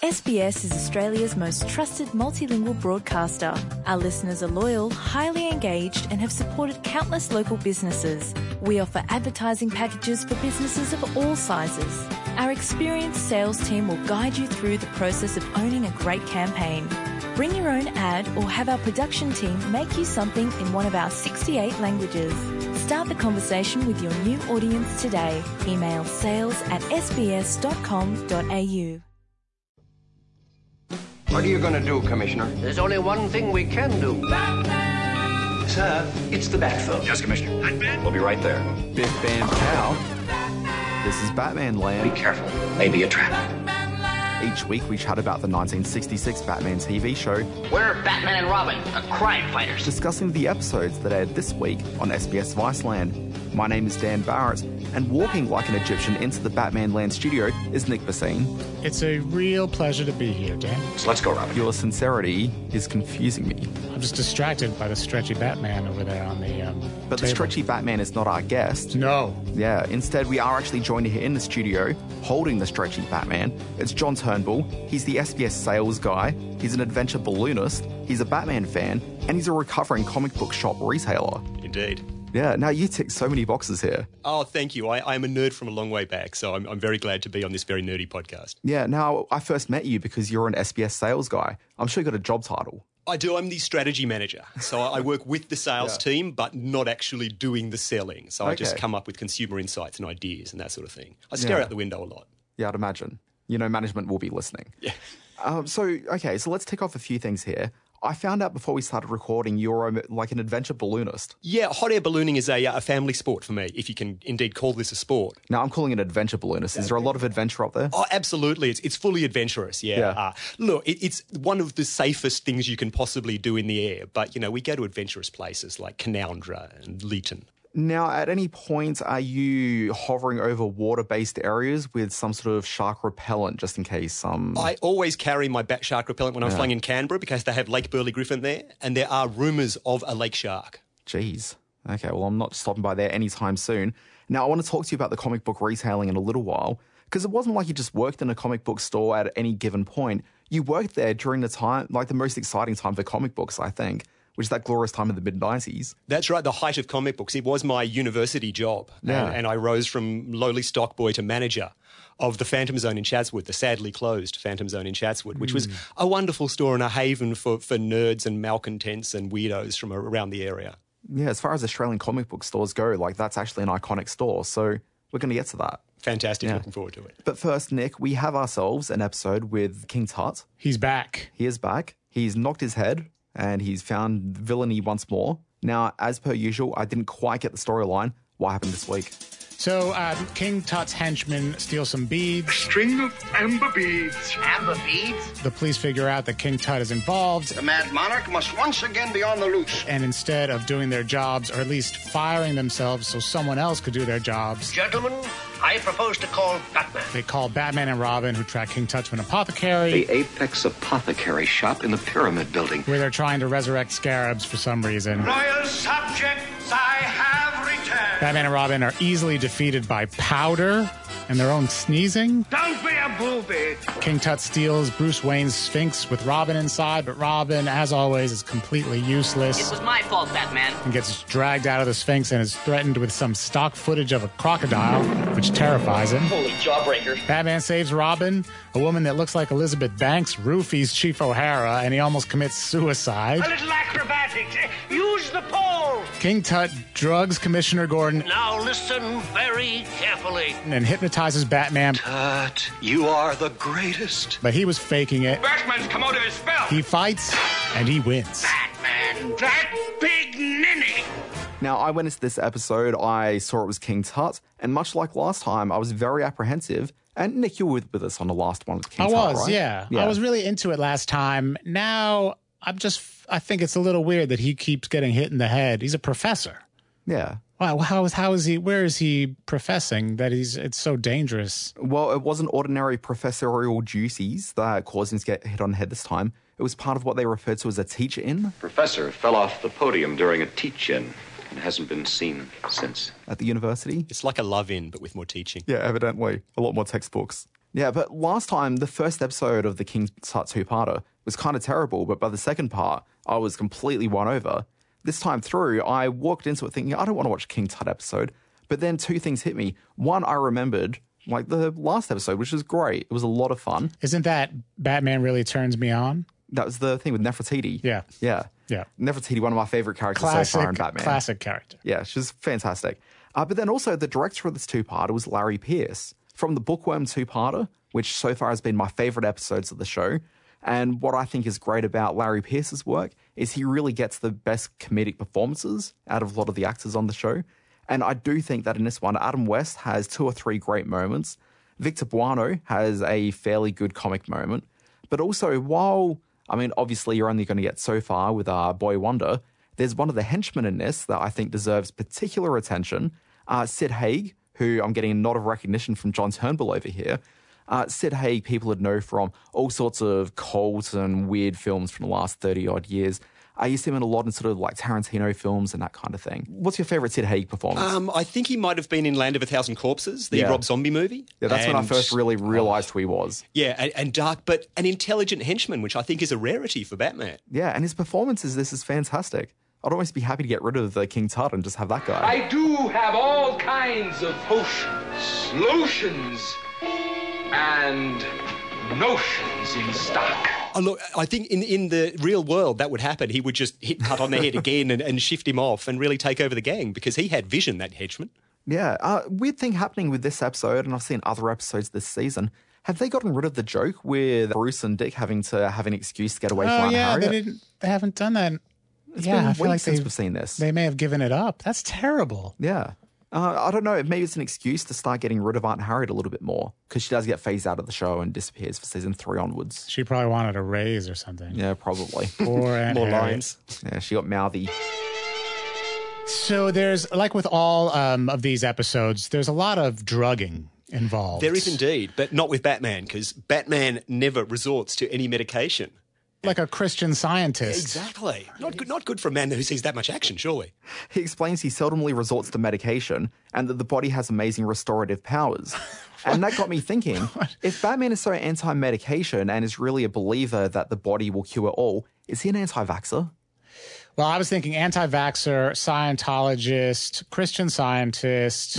SBS is Australia's most trusted multilingual broadcaster. Our listeners are loyal, highly engaged and have supported countless local businesses. We offer advertising packages for businesses of all sizes. Our experienced sales team will guide you through the process of owning a great campaign. Bring your own ad or have our production team make you something in one of our 68 languages. Start the conversation with your new audience today. Email sales@sbs.com.au. What are you going to do, Commissioner? There's only one thing we can do. Batman! Sir, it's the Batphone. Yes, Commissioner. Batman? We'll be right there. Biff Bam Pow. This is Batman Land. Be careful. Maybe a trap. Each week we chat about the 1966 Batman TV show. We're Batman and Robin, the crime fighters. Discussing the episodes that aired this week on SBS Viceland. My name is Dan Barrett, and walking like an Egyptian into the Batman Land studio is Nick Bassine. It's a real pleasure to be here, Dan. So let's go, Robin. Your sincerity is confusing me. I'm just distracted by the stretchy Batman over there on the But the table. stretchy Batman is not our guest. No. Yeah, instead we are actually joined here in the studio, holding the stretchy Batman. It's John Turnbull. He's the SBS sales guy. He's an adventure balloonist. He's a Batman fan. And he's a recovering comic book shop retailer. Indeed. Yeah, now you tick so many boxes here. Oh, thank you. I'm a nerd from a long way back, so I'm very glad to be on this very nerdy podcast. Yeah, now I first met you because you're an SBS sales guy. I'm sure you got a job title. I do. I'm the strategy manager. So I work with the sales team, but not actually doing the selling. So I just come up with consumer insights and ideas and that sort of thing. I stare out the window a lot. Yeah, I'd imagine. You know, management will be listening. Yeah. So let's tick off a few things here. I found out before we started recording you're like an adventure balloonist. Yeah, hot air ballooning is a family sport for me, if you can indeed call this a sport. Now, I'm calling it adventure balloonist. Is there a lot of adventure up there? Oh, absolutely. It's fully adventurous, yeah. Look, it's one of the safest things you can possibly do in the air, but, you know, we go to adventurous places like Canoundra and Leeton. Now, at any point, are you hovering over water-based areas with some sort of shark repellent, just in case I always carry my bat shark repellent when I'm flying in Canberra because they have Lake Burley Griffin there, and there are rumours of a lake shark. Jeez. Okay, well, I'm not stopping by there anytime soon. Now, I want to talk to you about the comic book retailing in a little while, because it wasn't like you just worked in a comic book store at any given point. You worked there during the time, like the most exciting time for comic books, I think, which is that glorious time in the mid-90s. That's right, the height of comic books. It was my university job. Yeah. And I rose from lowly stock boy to manager of the Phantom Zone in Chatswood, the sadly closed Phantom Zone in Chatswood, which was a wonderful store and a haven for nerds and malcontents and weirdos from around the area. Yeah, as far as Australian comic book stores go, like that's actually an iconic store. So we're going to get to that. Fantastic, looking forward to it. But first, Nick, we have ourselves an episode with King Tut. He's back. He is back. He's knocked his head and he's found villainy once more. Now, as per usual, I didn't quite get the storyline. What happened this week? So, King Tut's henchmen steal some beads. A string of amber beads. Amber beads? The police figure out that King Tut is involved. The Mad Monarch must once again be on the loose. And instead of doing their jobs, or at least firing themselves so someone else could do their jobs, Gentlemen, I propose to call Batman. they call Batman and Robin, who track King Tut to an apothecary, The Apex Apothecary Shop in the Pyramid Building. where they're trying to resurrect scarabs for some reason. Royal subjects, I have returned. Batman and Robin are easily defeated by powder and their own sneezing. Don't be a booby. King Tut steals Bruce Wayne's Sphinx with Robin inside, but Robin, as always, is completely useless It was my fault, Batman. and gets dragged out of the Sphinx and is threatened with some stock footage of a crocodile, which terrifies him. Holy jawbreaker. Batman saves Robin, a woman that looks like Elizabeth Banks, roofies Chief O'Hara, and he almost commits suicide. A little acrobatics. Use the pole. King Tut drugs Commissioner Gordon Now listen very carefully. and hypnotizes Batman, Tut, you are the greatest. but he was faking it. Batman's come out of his spell. He fights, and he wins. Batman, that big ninny. Now, I went into this episode, I saw it was King Tut, and much like last time, I was very apprehensive. And Nick, you were with us on the last one with King Tut, I was, right? yeah. I was really into it last time. Now, I think it's a little weird that he keeps getting hit in the head. He's a professor. Yeah. Wow, how is he, where is he professing that it's so dangerous? Well, it wasn't ordinary professorial duties that caused him to get hit on the head this time. It was part of what they referred to as a teach-in. Professor fell off the podium during a teach-in and hasn't been seen since. At the university. It's like a love-in, but with more teaching. Yeah, evidently. A lot more textbooks. Yeah, but last time, the first episode of the King Tut two-parter was kind of terrible, but by the second part, I was completely won over. This time through, I walked into it thinking, I don't want to watch a King Tut episode. But then two things hit me. One, I remembered, like, the last episode, which was great. It was a lot of fun. Isn't that Batman Really Turns Me On? That was the thing with Nefertiti. Yeah. Yeah. Yeah. Nefertiti, one of my favorite characters so far in Batman. Classic character. Yeah, she's fantastic. But then also, the director of this two-parter was Larry Pearce from the Bookworm two-parter, which so far has been my favorite episodes of the show. And what I think is great about Larry Pearce's work is he really gets the best comedic performances out of a lot of the actors on the show. And I do think that in this one, Adam West has 2 or 3 great moments. Victor Buono has a fairly good comic moment. But also, obviously you're only going to get so far with Boy Wonder, there's one of the henchmen in this that I think deserves particular attention. Sid Haig, who I'm getting a nod of recognition from John Turnbull over here. Sid Haig, people would know from all sorts of cult and weird films from the last 30-odd years. You see him in a lot in sort of like Tarantino films and that kind of thing. What's your favourite Sid Haig performance? I think he might have been in Land of a Thousand Corpses, the Rob Zombie movie. Yeah, that's when I first really realised who he was. Yeah, and dark, but an intelligent henchman, which I think is a rarity for Batman. Yeah, and his performances, this is fantastic. I'd almost be happy to get rid of the King Tut and just have that guy. I do have all kinds of potions, lotions, and notions in stock. Oh, look, I think in the real world that would happen. He would just hit Tut on the head again and shift him off and really take over the gang because he had vision, that henchman. Yeah, weird thing happening with this episode, and I've seen other episodes this season. Have they gotten rid of the joke with Bruce and Dick having to have an excuse to get away from Aunt Harriet? They haven't done that. It's been I feel like since we've seen this. They may have given it up. That's terrible. Yeah. I don't know. Maybe it's an excuse to start getting rid of Aunt Harriet a little bit more because she does get phased out of the show and disappears for season 3 onwards. She probably wanted a raise or something. Yeah, probably. Poor Aunt More Harriet. lines. Yeah, she got mouthy. So there's, like with all of these episodes, there's a lot of drugging involved. There is indeed, but not with Batman because Batman never resorts to any medication. Like a Christian Scientist. Exactly. Not good for a man who sees that much action, surely. He explains he seldomly resorts to medication and that the body has amazing restorative powers. And that got me thinking, if Batman is so anti-medication and is really a believer that the body will cure all, is he an anti-vaxxer? Well, I was thinking anti-vaxxer, Scientologist, Christian Scientist,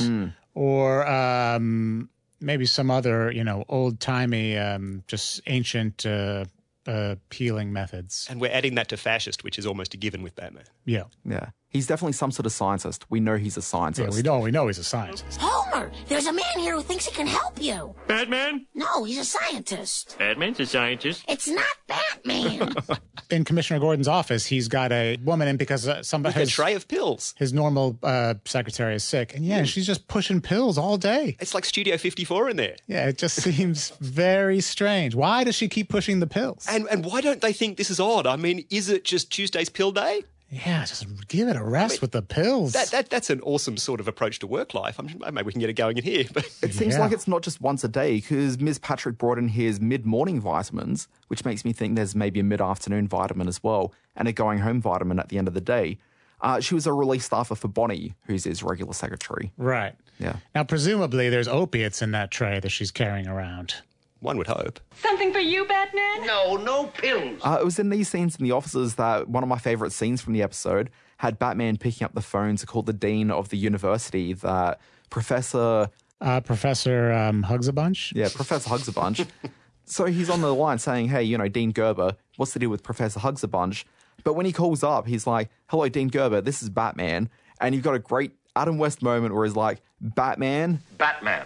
or maybe some other, old-timey, just ancient healing methods. And we're adding that to fascist, which is almost a given with Batman. Yeah. Yeah. He's definitely some sort of scientist. We know he's a scientist. Yeah, we know he's a scientist. Homer, there's a man here who thinks he can help you. Batman? No, he's a scientist. Batman's a scientist. It's not Batman. In Commissioner Gordon's office, he's got a woman in because somebody With a tray of pills. His normal secretary is sick. And she's just pushing pills all day. It's like Studio 54 in there. Yeah, it just seems very strange. Why does she keep pushing the pills? And why don't they think this is odd? I mean, is it just Tuesday's pill day? Yeah, just give it a rest with the pills. That's an awesome sort of approach to work life. Maybe we can get it going in here. But it seems like it's not just once a day because Ms. Patrick brought in his mid-morning vitamins, which makes me think there's maybe a mid-afternoon vitamin as well, and a going-home vitamin at the end of the day. She was a relief staffer for Bonnie, who's his regular secretary. Right. Yeah. Now, presumably, there's opiates in that tray that she's carrying around. One would hope. Something for you, Batman? No pills. It was in these scenes in the offices that one of my favourite scenes from the episode had Batman picking up the phone to call the dean of the university that Professor Hugs a Bunch? Yeah, Professor Hugs a Bunch. So he's on the line saying, hey, Dean Gerber, what's the deal with Professor Hugs a Bunch? But when he calls up, he's like, hello, Dean Gerber, this is Batman. And you've got a great Adam West moment where he's like, Batman. Batman.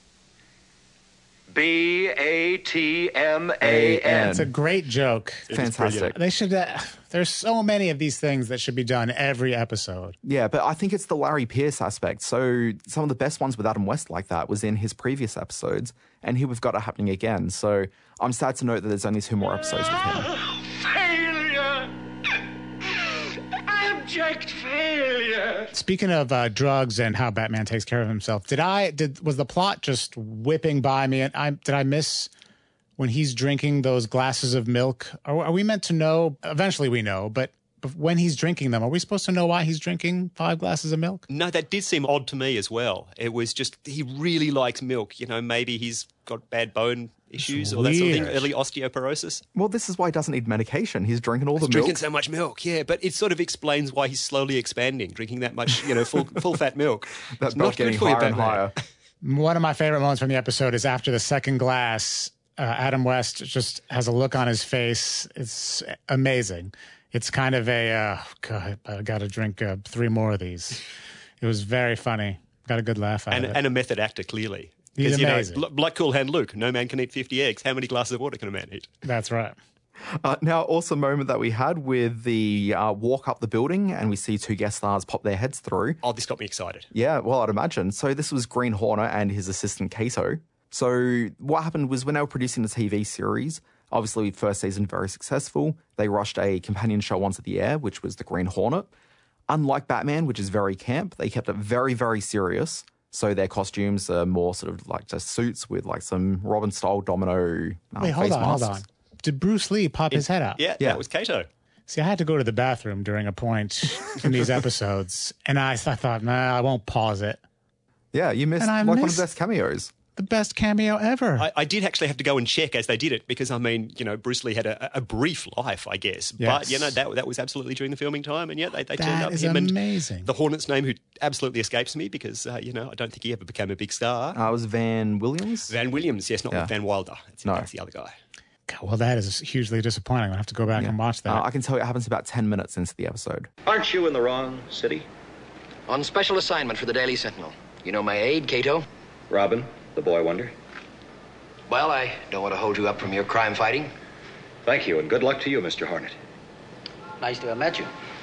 Batman. It's a great joke. Fantastic. They should. There's so many of these things that should be done every episode. Yeah, but I think it's the Larry Pearce aspect. So some of the best ones with Adam West like that was in his previous episodes, and here we've got it happening again. So I'm sad to note that there's only 2 more episodes with him. Failure! Abject failure! Speaking of drugs and how Batman takes care of himself, was the plot just whipping by me? And did I miss when he's drinking those glasses of milk? Are we meant to know? Eventually we know, but when he's drinking them, are we supposed to know why he's drinking 5 glasses of milk? No, that did seem odd to me as well. It was just, he really likes milk. You know, maybe he's got bad bone issues or that sort of thing, early osteoporosis. Well, this is why he doesn't need medication. He's drinking all the milk. Drinking so much milk, yeah. But it sort of explains why he's slowly expanding, drinking that much, full fat milk. That's not getting higher and higher. One of my favorite moments from the episode is after the second glass, Adam West just has a look on his face. It's amazing. It's kind of God, I got to drink 3 more of these. It was very funny. Got a good laugh out of it. And a method actor, clearly. He's amazing. Like Cool Hand Luke, no man can eat 50 eggs. How many glasses of water can a man eat? That's right. Now, awesome moment that we had with the walk up the building and we see 2 guest stars pop their heads through. Oh, this got me excited. Yeah, well, I'd imagine. So this was Green Hornet and his assistant Kato. So what happened was when they were producing the TV series, obviously first season very successful, they rushed a companion show onto the air, which was the Green Hornet. Unlike Batman, which is very camp, they kept it very, very serious. So their costumes are more sort of like just suits with like some Robin-style domino Wait, hold masks. on. Did Bruce Lee pop his head out? Yeah, that was Kato. See, I had to go to the bathroom during a point in these episodes, and I thought, nah, I won't pause it. Yeah, you missed one of the best cameos. The best cameo ever. I did actually have to go and check as they did it because, I mean, Bruce Lee had a brief life, I guess. Yes. But, that was absolutely during the filming time. And, they turned up. That is him amazing. And the Hornet's name, who absolutely escapes me because, I don't think he ever became a big star. It was Van Williams? Van Williams, yes, not Van Wilder. That's the other guy. God, well, that is hugely disappointing. I'm going to have to go back and watch that. I can tell you it happens about 10 minutes into the episode. Aren't you in the wrong city? On special assignment for the Daily Sentinel. You know my aide, Kato? Robin, the boy wonder. Well, I don't want to hold you up from your crime fighting. Thank you, and good luck to you, Mr. Hornet. Nice to have met you.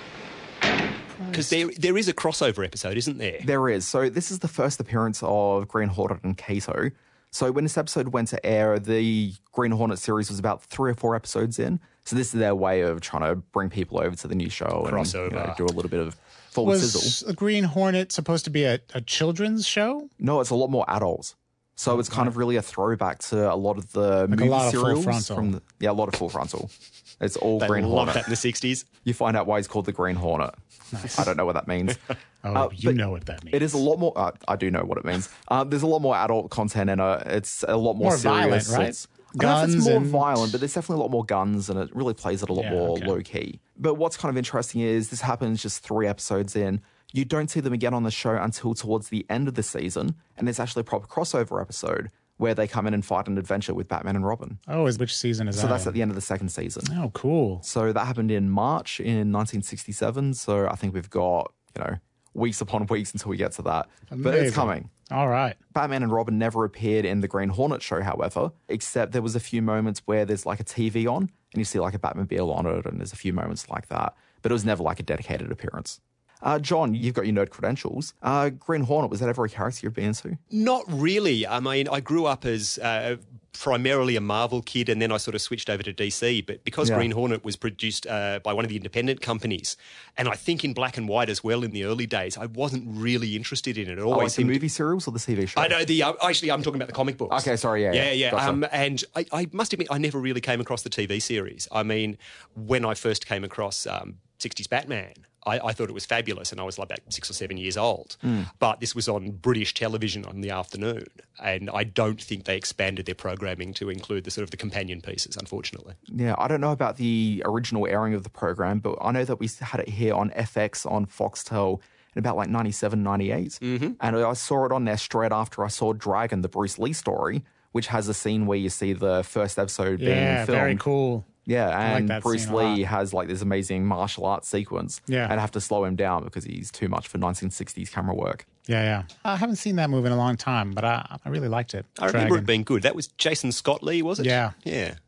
Because there is a crossover episode, isn't there? There is. So this is the first appearance of Green Hornet and Kato. So when this episode went to air, the Green Hornet series was about 3 or 4 episodes in. So this is their way of trying to bring people over to the new show crossover. And do a little bit of full sizzle. Was the Green Hornet supposed to be a children's show? No, it's a lot more adults. So it's kind of really a throwback to a lot of the movie serials. A lot of full frontal. It's all Green Hornet. That in the 60s. You find out why he's called the Green Hornet. Nice. I don't know what that means. You know what that means. It is a lot more... I do know what it means. There's a lot more adult content in it. It's a lot more serious. Violent, right? I don't know if it's more violent, but there's definitely a lot more guns and it really plays it a lot more low-key. But what's kind of interesting is this happens just 3 episodes in. You don't see them again on the show until towards the end of the season, and there's actually a proper crossover episode where they come in and fight an adventure with Batman and Robin. Oh, which season is that? So that's at the end of the 2nd season. Oh, cool. So that happened in March in 1967, so I think we've got, weeks upon weeks until we get to that. Amazing. But it's coming. All right. Batman and Robin never appeared in the Green Hornet show, however, except there was a few moments where there's like a TV on, and you see like a Batmobile on it, and there's a few moments like that. But it was never like a dedicated appearance. John, you've got your nerd credentials. Green Hornet, was that ever a character you've been into? Not really. I mean, I grew up as primarily a Marvel kid, and then I sort of switched over to DC. But because Green Hornet was produced by one of the independent companies, and I think in black and white as well in the early days, I wasn't really interested in it. It always the movie serials or the TV show? I know actually, I'm talking about the comic books. Okay, sorry, yeah. Gotcha. And I must admit, I never really came across the TV series. I mean, when I first came across 60s Batman, I thought it was fabulous, and I was like about 6 or 7 years old. But this was on British television on the afternoon, and I don't think they expanded their programming to include the sort of the companion pieces, unfortunately. Yeah, I don't know about the original airing of the program, but I know that we had it here on FX on Foxtel in about like 97, 98. Mm-hmm. And I saw it on there straight after I saw Dragon, the Bruce Lee story, which has a scene where you see the first episode being filmed. Yeah, very cool. Yeah, and like Bruce Lee has like this amazing martial arts sequence. Yeah. And I have to slow him down because he's too much for 1960s camera work. Yeah. I haven't seen that movie in a long time, but I really liked it. I remember it being good. That was Jason Scott Lee, was it? Yeah.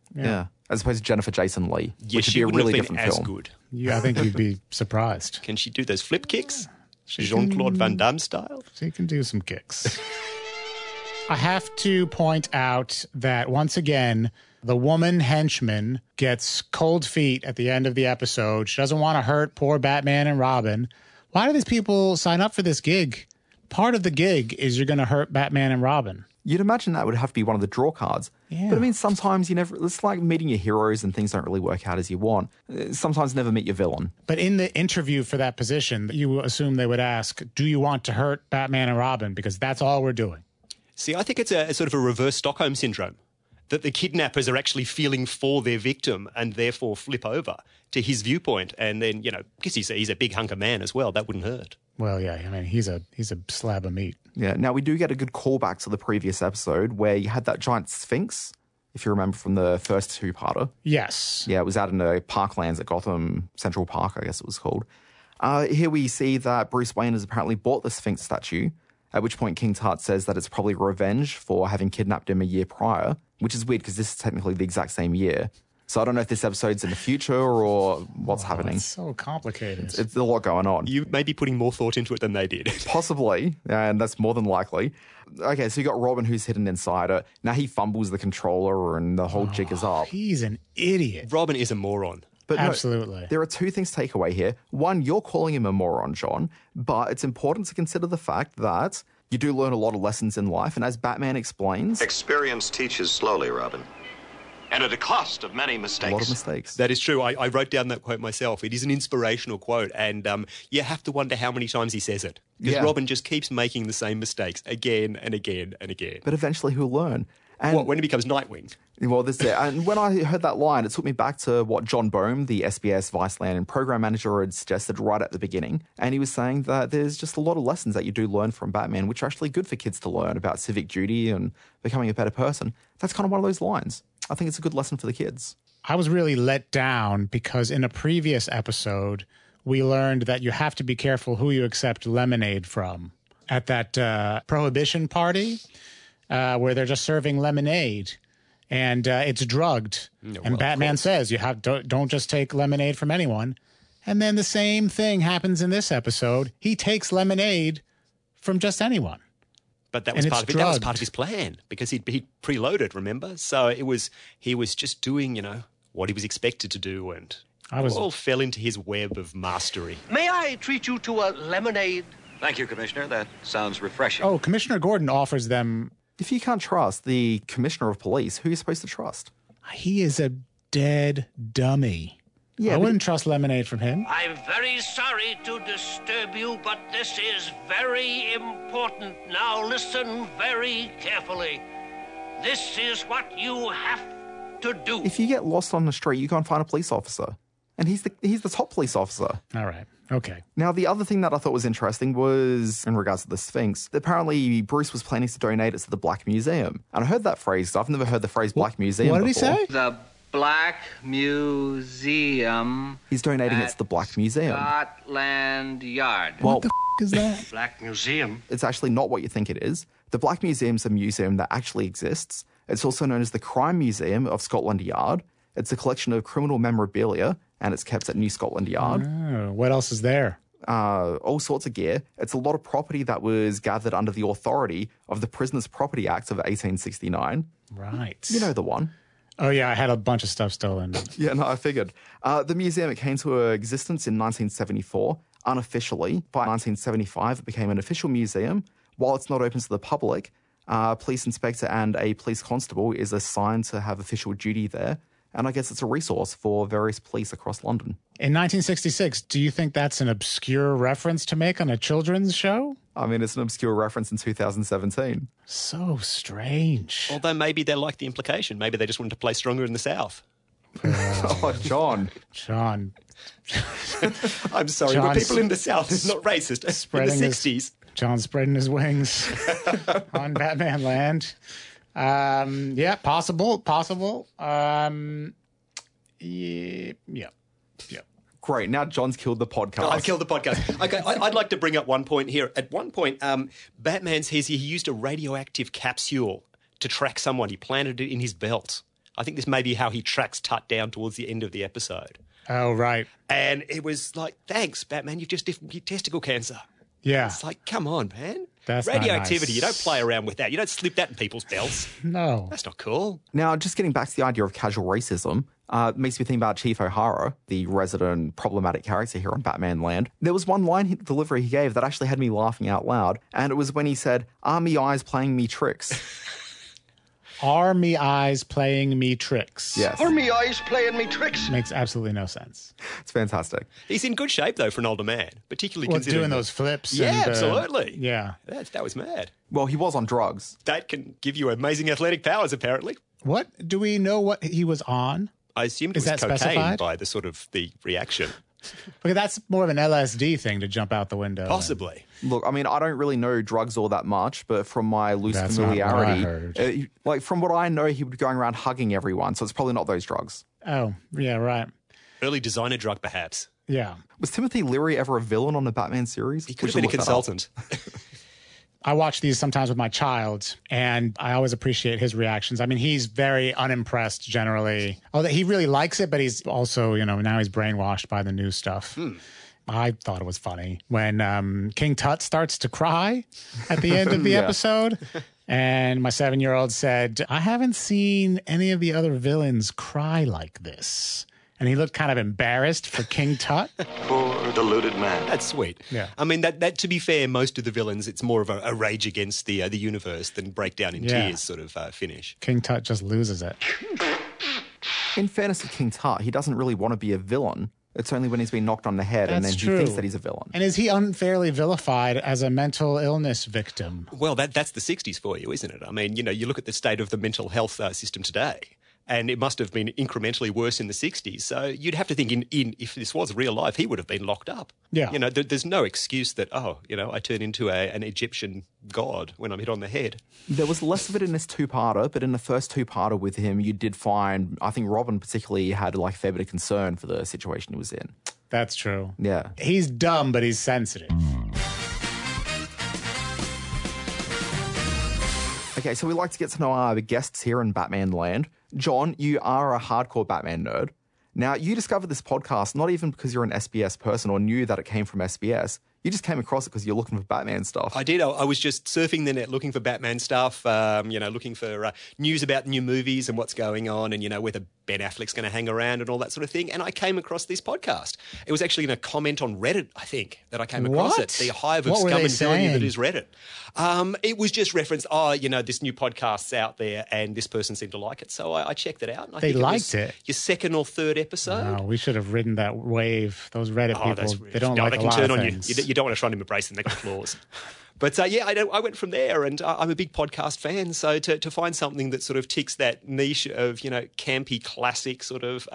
As opposed to Jennifer Jason Lee. Yeah, which would be a really different as film. Good. Yeah, I think you'd be surprised. Can she do those flip kicks? Jean-Claude Van Damme style? She can do some kicks. I have to point out that once again, the woman henchman gets cold feet at the end of the episode. She doesn't want to hurt poor Batman and Robin. Why do these people sign up for this gig? part of the gig is you're going to hurt Batman and Robin. You'd imagine that would have to be one of the draw cards. Yeah. But I mean, sometimes it's like meeting your heroes and things don't really work out as you want. Sometimes never meet your villain. But in the interview for that position, you assume they would ask, do you want to hurt Batman and Robin? Because that's all we're doing. See, I think it's a sort of a reverse Stockholm syndrome, that the kidnappers are actually feeling for their victim and therefore flip over to his viewpoint. And then, because he's a big hunk of man as well, that wouldn't hurt. Well, yeah, I mean, he's a slab of meat. Yeah. Now, we do get a good callback to the previous episode where you had that giant sphinx, if you remember from the first two-parter. Yes. Yeah, it was out in the parklands at Gotham Central Park, I guess it was called. Here we see that Bruce Wayne has apparently bought the Sphinx statue, at which point King Tut says that it's probably revenge for having kidnapped him a year prior, which is weird because this is technically the exact same year. So I don't know if this episode's in the future or what's happening. It's so complicated. It's a lot going on. You may be putting more thought into it than they did. Possibly, and that's more than likely. Okay, so you got Robin who's hidden inside it. Now he fumbles the controller and the whole jig is up. He's an idiot. Robin is a moron. But absolutely. No, there are two things to take away here. One, you're calling him a moron, John, but it's important to consider the fact that you do learn a lot of lessons in life, and as Batman explains... Experience teaches slowly, Robin. And at a cost of many mistakes. A lot of mistakes. That is true. I wrote down that quote myself. It is an inspirational quote, and you have to wonder how many times he says it. Because Robin just keeps making the same mistakes again and again and again. But eventually he'll learn. And when he becomes Nightwing? Well, this is it. And when I heard that line, it took me back to what John Boehm, the SBS Viceland and program manager, had suggested right at the beginning. And he was saying that there's just a lot of lessons that you do learn from Batman, which are actually good for kids to learn about civic duty and becoming a better person. That's kind of one of those lines. I think it's a good lesson for the kids. I was really let down because in a previous episode, we learned that you have to be careful who you accept lemonade from. At that prohibition party where they're just serving lemonade and it's drugged. And Batman says you don't just take lemonade from anyone. And then the same thing happens in this episode. He takes lemonade from just anyone. But that was part of it. That was part of his plan because he'd preloaded, remember? So he was just doing, what he was expected to do, and all fell into his web of mastery. May I treat you to a lemonade? Thank you, Commissioner. That sounds refreshing. Oh, Commissioner Gordon offers them... If you can't trust the Commissioner of Police, who are you supposed to trust? He is a dead dummy. Yeah, I wouldn't trust lemonade from him. I'm very sorry to disturb you, but this is very important. Now listen very carefully. This is what you have to do. If you get lost on the street, you go and find a police officer. And he's the top police officer. All right. Okay. Now, the other thing that I thought was interesting was, in regards to the Sphinx, apparently Bruce was planning to donate it to the Black Museum. And I heard that phrase. I've never heard the phrase Black Museum before. What did he say? The Black Museum. He's donating it to the Black Museum. Scotland Yard. What the is that? Black Museum? It's actually not what you think it is. The Black Museum's a museum that actually exists. It's also known as the Crime Museum of Scotland Yard. It's a collection of criminal memorabilia, and it's kept at New Scotland Yard. Oh, what else is there? All sorts of gear. It's a lot of property that was gathered under the authority of the Prisoners' Property Act of 1869. Right. You know the one. Oh, yeah, I had a bunch of stuff stolen. Yeah, no, I figured. The museum, it came to existence in 1974, unofficially. By 1975, it became an official museum. While it's not open to the public, a police inspector and a police constable is assigned to have official duty there. And I guess it's a resource for various police across London. In 1966, do you think that's an obscure reference to make on a children's show? I mean, it's an obscure reference in 2017. So strange. Although maybe they liked the implication. Maybe they just wanted to play stronger in the South. Oh, John. John. I'm sorry, but people in the South is not racist. In the 60s. John spreading his wings on Batman Land. Yeah, possible. Yeah. Great. Now John's killed the podcast. I've killed the podcast. Okay, I'd like to bring up one point here. At one point, Batman says he used a radioactive capsule to track someone. He planted it in his belt. I think this may be how he tracks Tut down towards the end of the episode. Oh, right. And it was like, thanks, Batman, you've just different testicle cancer. Yeah. It's like, come on, man. That's radioactivity. Not nice. You don't play around with that. You don't slip that in people's belts. No. That's not cool. Now, just getting back to the idea of casual racism, Makes me think about Chief O'Hara, the resident problematic character here on Batman Land. There was one line delivery he gave that actually had me laughing out loud, and it was when he said, "Are me eyes playing me tricks?" Are me eyes playing me tricks? Yes. Are me eyes playing me tricks? Makes absolutely no sense. It's fantastic. He's in good shape, though, for an older man, particularly considering... doing those flips. Yeah, and, absolutely. Yeah. That was mad. Well, he was on drugs. That can give you amazing athletic powers, apparently. What? Do we know what he was on? I assumed it Is was that cocaine specified? by the reaction. Okay, that's more of an LSD thing to jump out the window. Possibly. Look, I mean, I don't really know drugs all that much, but from my loose That's not what I familiarity, heard. from what I know, he would be going around hugging everyone, so it's probably not those drugs. Oh, yeah, right. Early designer drug, perhaps. Yeah. Was Timothy Leary ever a villain on a Batman series? He could have been a consultant. I watch these sometimes with my child, and I always appreciate his reactions. I mean, he's very unimpressed generally. Although he really likes it, but he's also, now he's brainwashed by the new stuff. I thought it was funny when King Tut starts to cry at the end of the episode. And my 7-year-old said, "I haven't seen any of the other villains cry like this." And he looked kind of embarrassed for King Tut. Poor deluded man. That's sweet. Yeah. I mean, that to be fair, most of the villains, it's more of a rage against the universe than breakdown in tears sort of finish. King Tut just loses it. In fairness to King Tut, he doesn't really want to be a villain. It's only when he's been knocked on the head and then That's he true. thinks that he's a villain. And is he unfairly vilified as a mental illness victim? Well, that's the 60s for you, isn't it? I mean, you look at the state of the mental health system today, and it must have been incrementally worse in the 60s. So you'd have to think if this was real life, he would have been locked up. Yeah. There's no excuse that, I turn into an Egyptian god when I'm hit on the head. There was less of it in this two-parter, but in the first two-parter with him, you did find, I think Robin particularly had a fair bit of concern for the situation he was in. That's true. Yeah. He's dumb, but he's sensitive. Okay, so we like to get to know our guests here in Batman Land. John, you are a hardcore Batman nerd. Now, you discovered this podcast not even because you're an SBS person or knew that it came from SBS. You just came across it because you're looking for Batman stuff. I did. I was just surfing the net looking for Batman stuff, looking for news about new movies and what's going on and, whether Ben Affleck's going to hang around and all that sort of thing. And I came across this podcast. It was actually in a comment on Reddit, I think, that I came across it. The hive of scum and villainy that is Reddit. It was just referenced, this new podcast's out there and this person seemed to like it. So I checked it out. And I They think liked it. Was it. Your second or third episode. No, we should have ridden that wave. Those Reddit people, they don't like they a can lot turn of on things. you. You don't want to try and embrace them. They've got claws. But I went from there, and I'm a big podcast fan. So to find something that sort of ticks that niche of campy classic sort of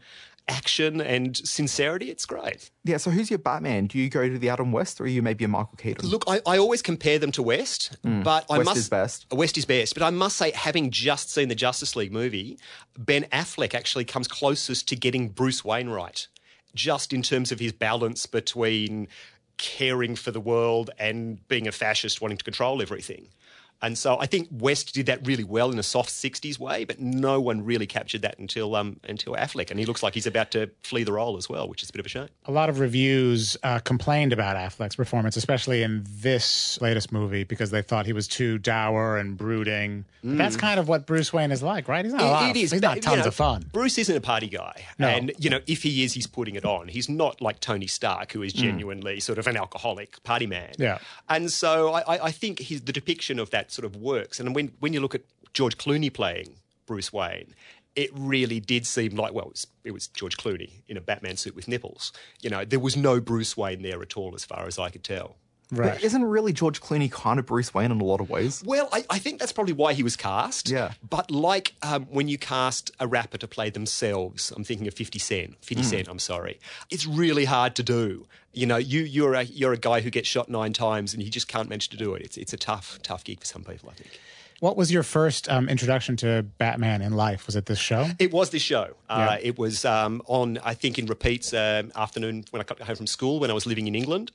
action and sincerity, it's great. Yeah, so who's your Batman? Do you go to the Adam West or are you maybe a Michael Keaton? Look, I always compare them to West, but West is best. West is best, but I must say, having just seen the Justice League movie, Ben Affleck actually comes closest to getting Bruce Wayne right, just in terms of his balance between caring for the world and being a fascist wanting to control everything. And so I think West did that really well in a soft 60s way, but no one really captured that until Affleck. And he looks like he's about to flee the role as well, which is a bit of a shame. A lot of reviews complained about Affleck's performance, especially in this latest movie, because they thought he was too dour and brooding. That's kind of what Bruce Wayne is like, right? He's not It is. He's not tons of fun. Bruce isn't a party guy. No. And, if he is, he's putting it on. He's not like Tony Stark, who is genuinely sort of an alcoholic party man. Yeah. And so I think the depiction of that sort of works. And when you look at George Clooney playing Bruce Wayne, it really did seem like, it was George Clooney in a Batman suit with nipples. There was no Bruce Wayne there at all as far as I could tell. Right. But isn't really George Clooney kind of Bruce Wayne in a lot of ways? Well, I think that's probably why he was cast. Yeah. But like when you cast a rapper to play themselves, I'm thinking of 50 Cent, I'm sorry. It's really hard to do. You're a guy who gets shot 9 times and you just can't manage to do it. It's a tough gig for some people, I think. What was your first introduction to Batman in life? Was it this show? It was this show. Yeah. It was on, I think, in repeats afternoon when I got home from school when I was living in England.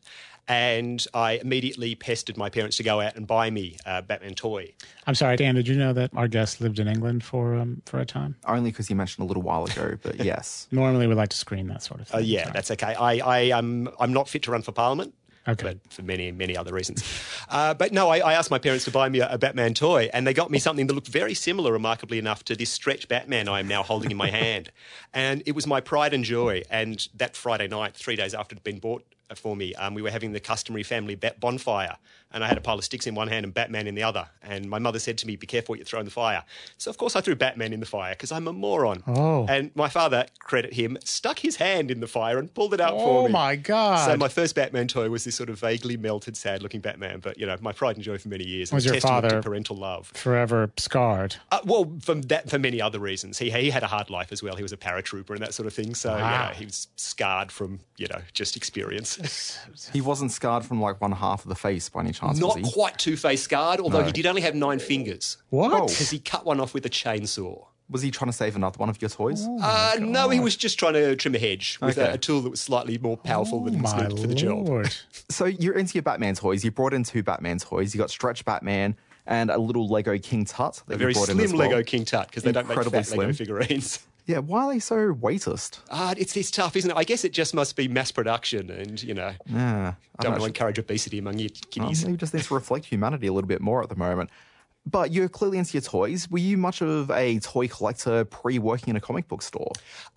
And I immediately pestered my parents to go out and buy me a Batman toy. I'm sorry, Dan, did you know that our guest lived in England for a time? Only because you mentioned a little while ago, but yes. Normally we like to screen that sort of thing. That's okay. I'm not fit to run for Parliament. but for many, many other reasons. But no, I asked my parents to buy me a Batman toy, and they got me something that looked very similar, remarkably enough, to this stretch Batman I am now holding in my hand. And it was my pride and joy. And that Friday night, 3 days after it had been bought for me, we were having the customary family bonfire, and I had a pile of sticks in one hand and Batman in the other. And my mother said to me, "Be careful what you throw in the fire." So, of course, I threw Batman in the fire because I'm a moron. Oh. And my father, credit him, stuck his hand in the fire and pulled it out for me. Oh, my God. So my first Batman toy was this sort of vaguely melted, sad-looking Batman. But, my pride and joy for many years. Was your testament father to parental love? Forever scarred? Well, for many other reasons. He had a hard life as well. He was a paratrooper and that sort of thing. So, Wow. he was scarred from, just experience. He wasn't scarred from like one half of the face by any chance, was Not he? quite two-face scarred, although No. he did only have 9 fingers. What? Because he cut one off with a chainsaw. Was he trying to save another one of your toys? No, he was just trying to trim a hedge with Okay. a tool that was slightly more powerful than was needed for the job. So you're into your Batman toys. You brought in 2 Batman toys. You got Stretch Batman and a little Lego King Tut. That A very you brought in slim as well. Lego King Tut, because they don't make Incredibly fat Lego slim. figurines. Yeah, why are they so weightest? It's tough, isn't it? I guess it just must be mass production and, Yeah, don't want to encourage obesity among your kiddies. Maybe just need to reflect humanity a little bit more at the moment. But you're clearly into your toys. Were you much of a toy collector pre-working in a comic book store?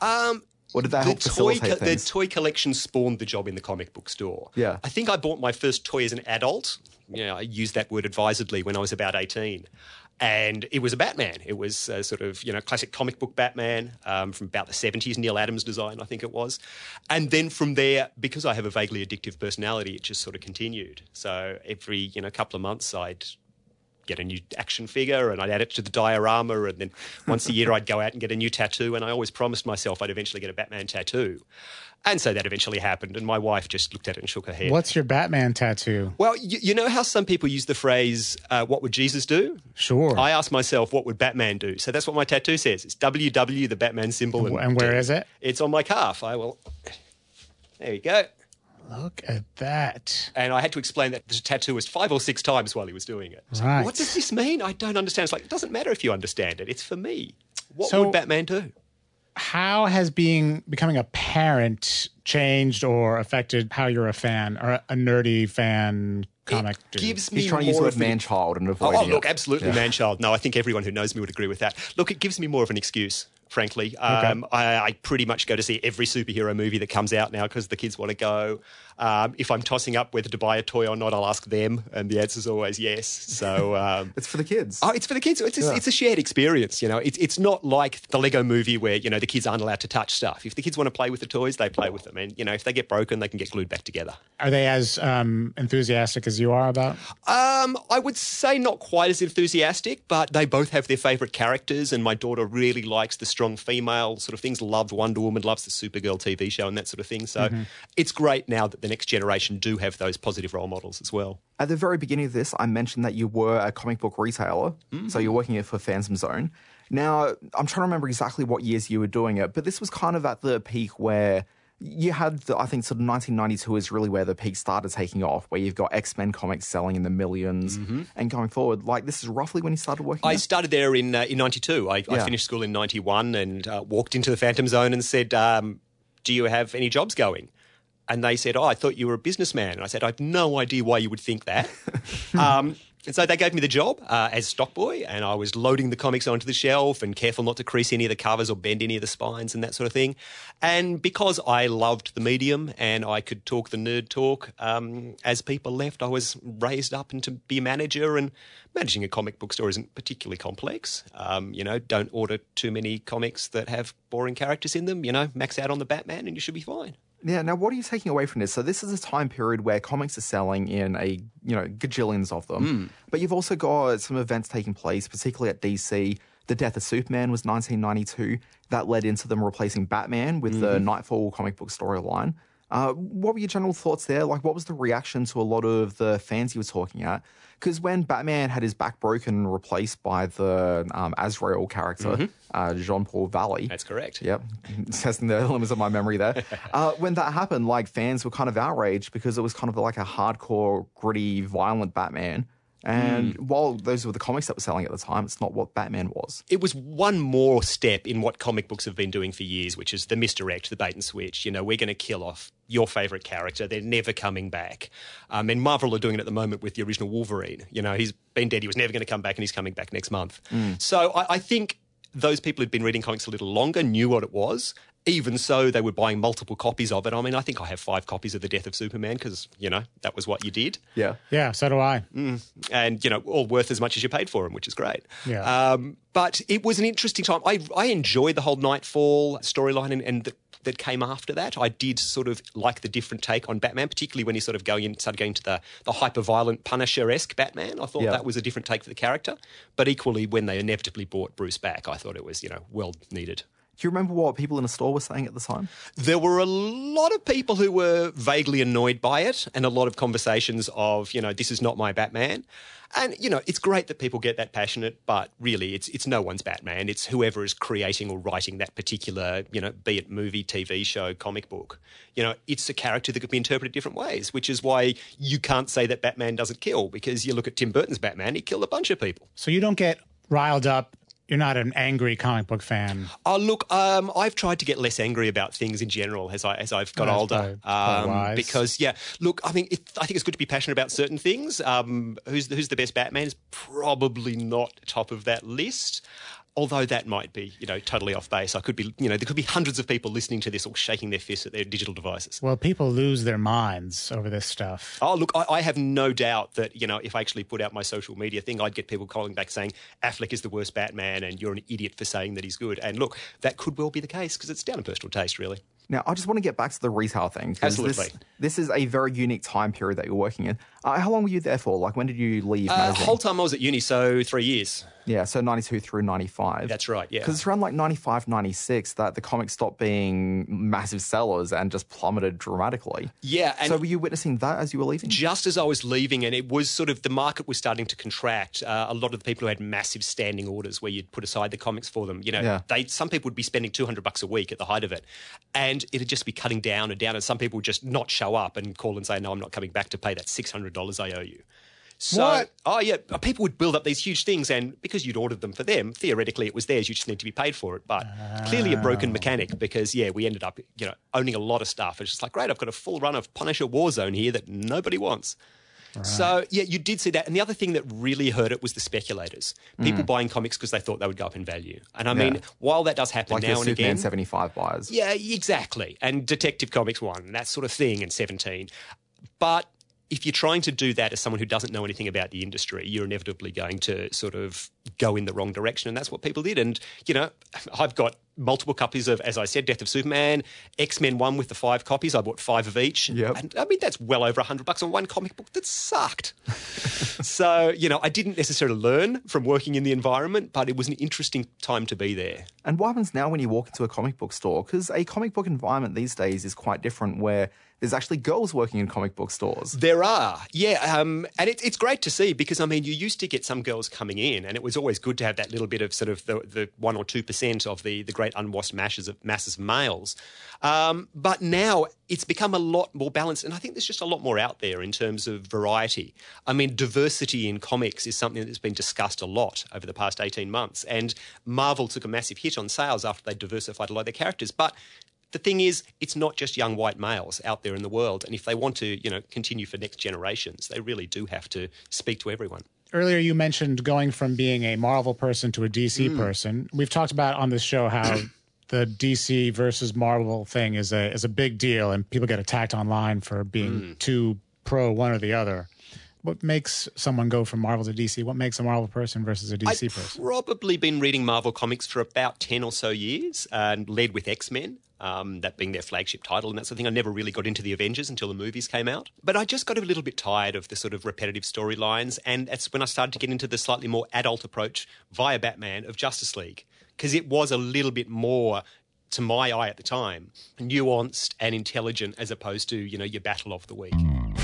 Or did that help facilitate things? The toy collection spawned the job in the comic book store. Yeah. I think I bought my first toy as an adult. I used that word advisedly when I was about 18. And it was a Batman. It was a sort of, classic comic book Batman from about the 70s, Neil Adams design, I think it was. And then from there, because I have a vaguely addictive personality, it just sort of continued. So every, couple of months, I'd get a new action figure and I'd add it to the diorama, and then once a year I'd go out and get a new tattoo, and I always promised myself I'd eventually get a Batman tattoo. And so that eventually happened, and my wife just looked at it and shook her head. What's your Batman tattoo? Well, you know how some people use the phrase, what would Jesus do? Sure. I asked myself, what would Batman do? So that's what my tattoo says. It's WW, the Batman symbol. And where is it? It's on my calf. There you go. Look at that. And I had to explain that the tattoo was 5 or 6 times while he was doing it. So, Right. what does this mean? I don't understand. It's like, it doesn't matter if you understand it. It's for me. What So- would Batman do? How has becoming a parent changed or affected how you're a fan or a nerdy fan comic dude? Gives me He's trying to use the more word of an- man-child and avoiding it. look, absolutely Yeah. man-child. No, I think everyone who knows me would agree with that. Look, it gives me more of an excuse, frankly. I pretty much go to see every superhero movie that comes out now because the kids want to go. If I'm tossing up whether to buy a toy or not, I'll ask them, and the answer's always yes. So it's for the kids. Oh, it's for the kids. It's a shared experience. It's not like the Lego Movie where the kids aren't allowed to touch stuff. If the kids want to play with the toys, they play with them, and if they get broken, they can get glued back together. Are they as enthusiastic as you are about? I would say not quite as enthusiastic, but they both have their favourite characters, and my daughter really likes the strong female sort of things, loved Wonder Woman, loves the Supergirl TV show and that sort of thing. So it's great now that the next generation do have those positive role models as well. At the very beginning of this, I mentioned that you were a comic book retailer, so you're working it for Phantom Zone. Now, I'm trying to remember exactly what years you were doing it, but this was kind of at the peak where you had, I think, sort of 1992 is really where the peak started taking off, where you've got X-Men comics selling in the millions, and going forward. Like, this is roughly when you started working I there? started there in 92. I finished school in 91 and walked into the Phantom Zone and said, do you have any jobs going? And they said, I thought you were a businessman. And I said, I have no idea why you would think that. And so they gave me the job as stock boy, and I was loading the comics onto the shelf and careful not to crease any of the covers or bend any of the spines and that sort of thing. And because I loved the medium and I could talk the nerd talk, as people left, I was raised up into be a manager, and managing a comic book store isn't particularly complex. Don't order too many comics that have boring characters in them. Max out on the Batman and you should be fine. Yeah, now what are you taking away from this? So this is a time period where comics are selling in gajillions of them. But you've also got some events taking place, particularly at DC. The death of Superman was 1992. That led into them replacing Batman with the Nightfall comic book storyline. What were your general thoughts there? Like, what was the reaction to a lot of the fans you were talking at? Because when Batman had his back broken and replaced by the Azrael character, Jean-Paul Valley. That's correct. Yep. Testing the limits of my memory there. When that happened, fans were kind of outraged because it was kind of like a hardcore, gritty, violent Batman. And while those were the comics that were selling at the time, it's not what Batman was. It was one more step in what comic books have been doing for years, which is the misdirect, the bait and switch. You know, we're going to kill off your favourite character. They're never coming back. And Marvel are doing it at the moment with the original Wolverine. You know, he's been dead. He was never going to come back, and he's coming back next month. So I think those people who'd been reading comics a little longer knew what it was. Even so, they were buying multiple copies of it. I mean, I think I have 5 copies of The Death of Superman because, you know, that was what you did. Yeah. Yeah, so do I. And, you know, all worth as much as you paid for them, which is great. Yeah. But it was an interesting time. I enjoyed the whole Nightfall storyline and that came after that. I did sort of like the different take on Batman, particularly when he sort of started going to the hyper-violent Punisher-esque Batman. I thought that was a different take for the character. But equally, when they inevitably brought Bruce back, I thought it was, you know, well needed. Do you remember what people in the store were saying at the time? There were a lot of people who were vaguely annoyed by it and a lot of conversations of, you know, this is not my Batman. And, you know, it's great that people get that passionate, but really it's no one's Batman. It's whoever is creating or writing that particular, you know, be it movie, TV show, comic book. You know, it's a character that could be interpreted different ways, which is why you can't say that Batman doesn't kill, because you look at Tim Burton's Batman, he killed a bunch of people. So you don't get riled up. You're not an angry comic book fan. Oh, look, I've tried to get less angry about things in general as I've got older. Because, yeah, look, I mean, I think it's good to be passionate about certain things. Who's the best Batman is probably not top of that list. Although that might be, you know, totally off base. I could be, you know, there could be hundreds of people listening to this all shaking their fists at their digital devices. Well, people lose their minds over this stuff. Oh, look, I have no doubt that, you know, if I actually put out my social media thing, I'd get people calling back saying Affleck is the worst Batman and you're an idiot for saying that he's good. And look, that could well be the case because it's down to personal taste, really. Now, I just want to get back to the retail thing. Absolutely. This is a very unique time period that you're working in. How long were you there for? Like, when did you leave The magazine? whole time I was at uni, so 3 years. Yeah, so 92 through 95. That's right, yeah. Because it's around like 95, 96 that the comics stopped being massive sellers and just plummeted dramatically. Yeah. And so were you witnessing that as you were leaving? Just as I was leaving, and it was sort of the market was starting to contract. A lot of the people who had massive standing orders where you'd put aside the comics for them, you know, some people would be spending $200 a week at the height of it. And it'd just be cutting down and down, and some people would just not show up and call and say, no, I'm not coming back to pay that $600 I owe you. So, what? Oh, yeah, people would build up these huge things, and because you'd ordered them for them, theoretically it was theirs, you just need to be paid for it. But clearly a broken mechanic because, yeah, we ended up, you know, owning a lot of stuff. It's just like, great, I've got a full run of Punisher Warzone here that nobody wants. Right. So, yeah, you did see that. And the other thing that really hurt it was the speculators. People buying comics because they thought they would go up in value. And I mean, while that does happen like now and Superman again. 75 buyers. Yeah, exactly. And Detective Comics 1, that sort of thing in 17. But if you're trying to do that as someone who doesn't know anything about the industry, you're inevitably going to sort of go in the wrong direction. And that's what people did. And, you know, I've got multiple copies of, as I said, Death of Superman, X-Men 1 with the 5 copies. I bought 5 of each. Yep. And I mean, that's well over $100 on one comic book that sucked. So, you know, I didn't necessarily learn from working in the environment, but it was an interesting time to be there. And what happens now when you walk into a comic book store? Because a comic book environment these days is quite different, where there's actually girls working in comic book stores. There are, yeah. And it's great to see because, I mean, you used to get some girls coming in and it was always good to have that little bit of sort of the 1 or 2% of the great unwashed masses of males. But now it's become a lot more balanced, and I think there's just a lot more out there in terms of variety. I mean, diversity in comics is something that's been discussed a lot over the past 18 months, and Marvel took a massive hit on sales after they diversified a lot of their characters. But the thing is, it's not just young white males out there in the world, and if they want to, you know, continue for next generations, they really do have to speak to everyone. Earlier, you mentioned going from being a Marvel person to a DC person. We've talked about on this show how the DC versus Marvel thing is a big deal, and people get attacked online for being too pro one or the other. What makes someone go from Marvel to DC? What makes a Marvel person versus a DC person? I've probably been reading Marvel comics for about 10 or so years, and led with X-Men. That being their flagship title and that sort of thing. I never really got into the Avengers until the movies came out. But I just got a little bit tired of the sort of repetitive storylines, and that's when I started to get into the slightly more adult approach via Batman of Justice League, because it was a little bit more, to my eye at the time, nuanced and intelligent as opposed to, you know, your battle of the week.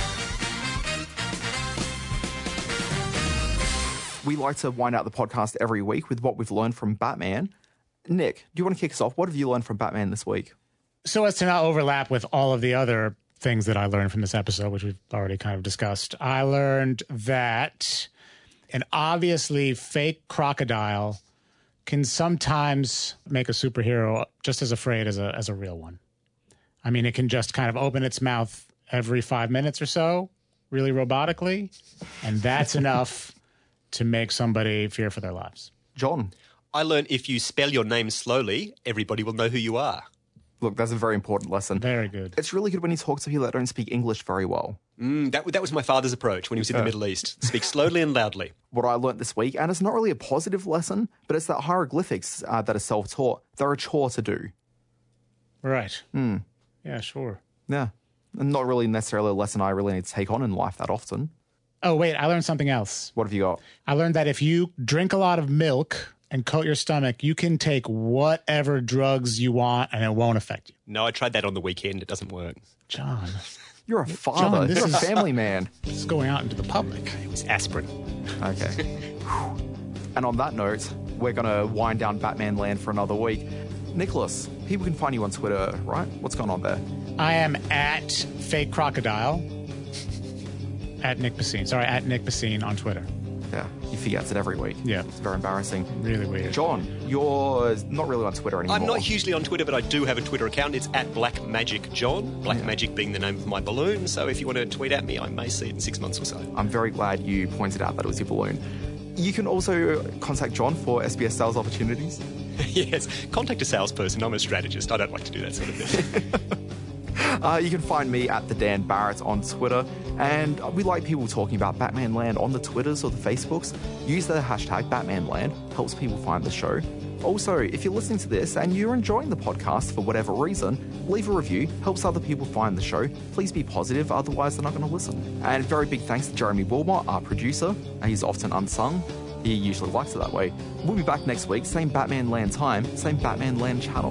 We like to wind out the podcast every week with what we've learned from Batman. Nick, do you want to kick us off? What have you learned from Batman this week? So as to not overlap with all of the other things that I learned from this episode, which we've already kind of discussed, I learned that An obviously fake crocodile can sometimes make a superhero just as afraid as a real one. I mean, it can just kind of open its mouth every 5 minutes or so, really robotically, and that's enough to make somebody fear for their lives. John? I learned if you spell your name slowly, everybody will know who you are. Look, that's a very important lesson. Very good. It's really good when you talk to people that don't speak English very well. That was my father's approach when he was in the Middle East. Speak slowly and loudly. What I learnt this week, and it's not really a positive lesson, but it's that hieroglyphics that are self-taught, they're a chore to do. Right. Yeah, sure. Yeah. And not really necessarily a lesson I really need to take on in life that often. Oh, wait, I learned something else. What have you got? I learned that if you drink a lot of milk and coat your stomach, you can take whatever drugs you want and it won't affect you. No, I tried that on the weekend. It doesn't work. John. You're a father. John, You're a family man. This is going out into the public. It was aspirin. Okay. And on that note, we're going to wind down Batman Land for another week. Nicholas, people can find you on Twitter, right? What's going on there? I am at Fake Crocodile. At Nick Pacine. Sorry, at Nick Pacine on Twitter. Yeah, he forgets it every week. Yeah. It's very embarrassing. Really weird. John, you're not really on Twitter anymore. I'm not hugely on Twitter, but I do have a Twitter account. It's at Black Magic John. Black Magic being the name of my balloon. So if you want to tweet at me, I may see it in 6 months or so. I'm very glad you pointed out that it was your balloon. You can also contact John for SBS sales opportunities. Yes, contact a salesperson. I'm a strategist. I don't like to do that sort of thing. You can find me at the Dan Barrett on Twitter, and we like people talking about Batman Land on the Twitters or the Facebooks. Use the hashtag BatmanLand, helps people find the show. Also, if you're listening to this and you're enjoying the podcast for whatever reason, leave a review, helps other people find the show. Please be positive, otherwise they're not going to listen. And very big thanks to Jeremy Wilmot, our producer. He's often unsung. He usually likes it that way. We'll be back next week, same Batman Land time, same Batman Land channel.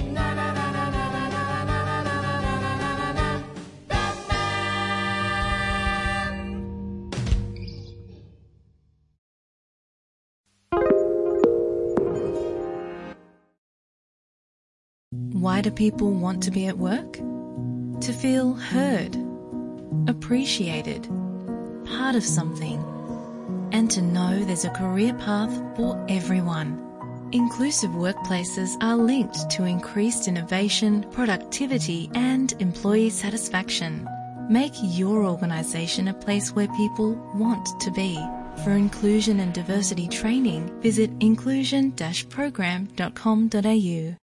Why do people want to be at work? To feel heard, appreciated, part of something, and to know there's a career path for everyone. Inclusive workplaces are linked to increased innovation, productivity, and employee satisfaction. Make your organisation a place where people want to be. For inclusion and diversity training, visit inclusion-program.com.au.